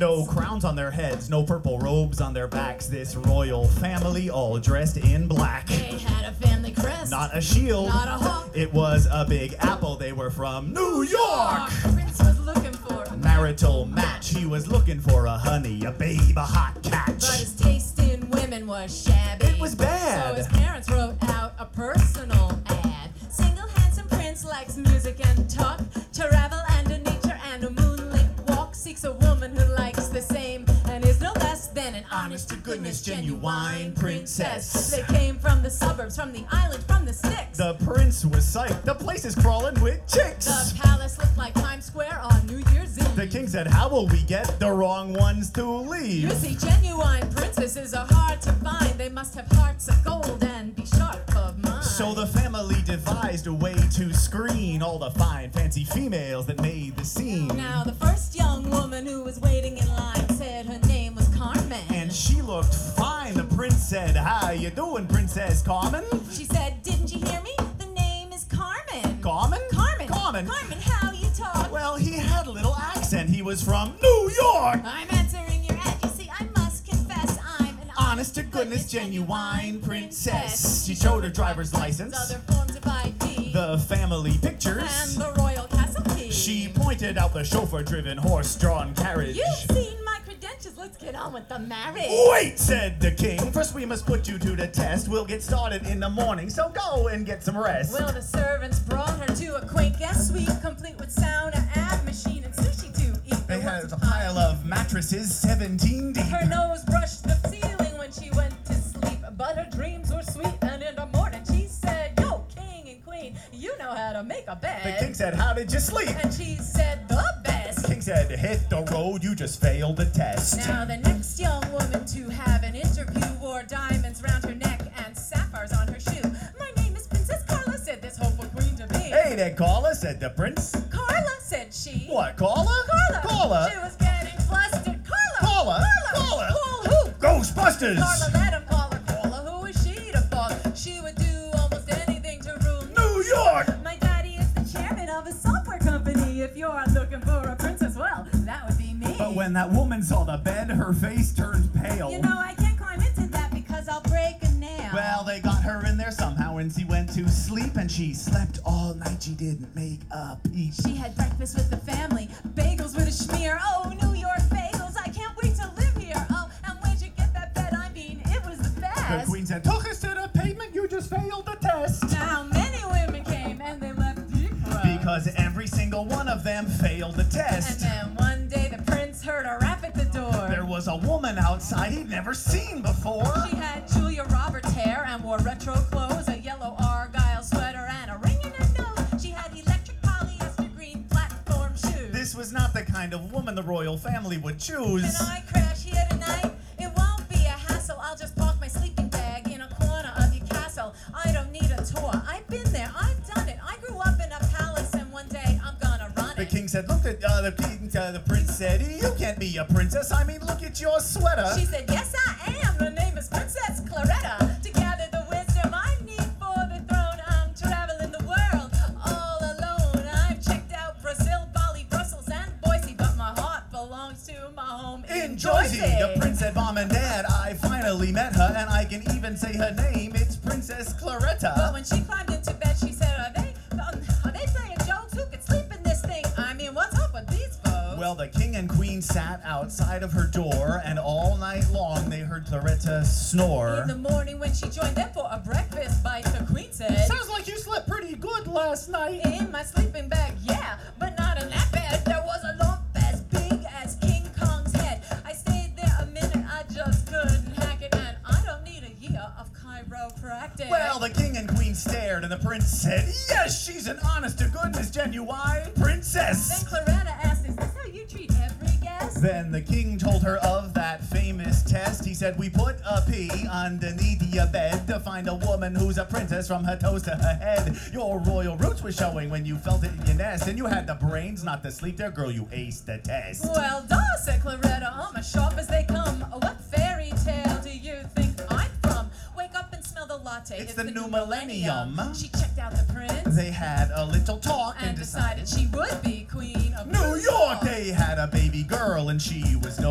No crowns on their heads, no purple robes on their backs. This royal family all dressed in black. They had a family crest. Not a shield. Not a hawk. It was a big apple. They were from New York. Prince was looking for a Marital match. He was looking for a honey, a babe, a hot catch. But his taste in women was shabby. It was bad. So his parents wrote out a personal ad. Single handsome prince likes music and talk, travel and a nature and a moonlit walk. Seeks a woman who likes the same and is no less than an honest to goodness genuine princess. They came from the suburbs, from the island, from the sticks. The prince was psyched. The place is crawling with chicks. The palace looked like Times Square on New Year's Eve. The king said, how will we get the wrong ones to leave? You see, genuine princesses are hard to find. They must have hearts of gold and be sharp of mind. So the family devised a way to screen all the fine, fancy females that made the scene. Now the first young woman who was waiting in line said her name was Carmen. And she looked fine. The prince said, how you doing, Princess Carmen? She said, didn't you hear me? The name is Carmen. Carmen? Carmen. Carmen. Carmen, how you talk? Well, he had a little accent. He was from New York. I'm answering your ad. You see, I must confess I'm an Honest to goodness, genuine princess. She showed her driver's license, other forms of ID, the family pictures, and the royal castle key. She pointed out the chauffeur-driven, horse-drawn carriage. You've seen my credentials. Let's get on with the marriage. Wait, said the king. First we must put you to the test. We'll get started in the morning, so go and get some rest. Well, the servants brought her to a quaint guest suite, complete with sauna, ab machine, and sushi to eat. They had a pile of mattresses, 17 deep. Her nose brushed the ceiling when she went to sleep, but her dreams were sweet. And in the morning she said, yo, king and queen, you know how to make a bed. The king said, how did you sleep? And she said, the best. The king said, hit the road, you just failed the test. Now the next young woman to have an interview wore diamonds round her neck and sapphires on her shoe. My name is Princess Carla, said this hopeful queen to me. Hey there, Carla, said the prince. Carla, said she. What, Carla? Carla. Carla? She was getting flustered. Carla. Carla. Carla. Carla. Call who? Ghostbusters! Carla let him call her. Carla, who is she to fall? She would do almost anything to rule New York! My daddy is the chairman of a software company. If you're looking for a princess, well, that would be me. But when that woman saw the bed, her face turned pale. You know, I can't climb into that because I'll break a nail. Well, they got her in there somehow and she went to sleep and she slept all night. She didn't make a peep. She had breakfast with the family, bagels with a schmear. Oh, New York bagels, I can't wait to live here. Oh, and where'd you get that bed? I mean, it was the best. The queen said, took us to the pavement, you just failed the test. Now many women came and they left depressed. Because every single one of them failed the And test. then one day the prince heard a rap at the door. There was a woman outside he'd never seen before. She had Julia Roberts hair and wore retro clothes, a yellow argyle sweater and a ring in her nose. She had electric polyester green platform shoes. This was not the kind of woman the royal family would choose. Can I crash here tonight? It won't be a hassle. I'll just park my sleeping bag in a corner of your castle. I don't need a tour. I've been there. I've done it. I grew up in a palace and one day I'm gonna run The it. king said, look at the prince said, you can't be a princess. I mean, look at your sweater. She said, yes, I am. The name is Princess Claretta. To gather the wisdom I need for the throne, I'm traveling the world all alone. I've checked out Brazil, Bali, Brussels, and Boise, but my heart belongs to my home In Jersey, the prince said, Mom and Dad, I finally met her, and I can even say her name. It's Princess Claretta. But when she climbed into bed, she said, are they playing jokes? Who could sleep in this thing? I mean, what's up with these folks? Well, the king and queen sat outside of her door, and all night long they heard Claretta snore. In the morning when she joined them for a breakfast bite, the queen said, Sounds like you slept pretty good last night. in my sleeping bag, yeah, but not in that bed. There was a lump as big as King Kong's head. I stayed there a minute, I just couldn't hack it, and I don't need a year of chiropractic. Well, the king and queen stared, and the prince said, yes, she's an honest-to-goodness, genuine princess. Then Claretta asked, is this how you treat every guest? Then the king told her of that famous test. He said, we put a pea underneath your bed to find a woman who's a princess from her toes to her head. Your royal roots were showing when you felt it in your nest, and you had the brains not to sleep there. Girl, you aced the test. Well, duh, said Claretta, I'm as sharp as they come. What fairy tale do you think I'm from? Wake up and smell the latte. It's the new millennium. She checked out the prince They had a little talk and decided she would be queen of New York. They had a baby girl, and she was no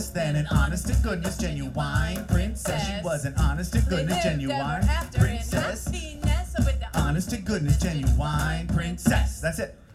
less than an honest to goodness genuine princess. She was an honest to goodness genuine princess. Happiness with the Honest to goodness genuine princess. That's it.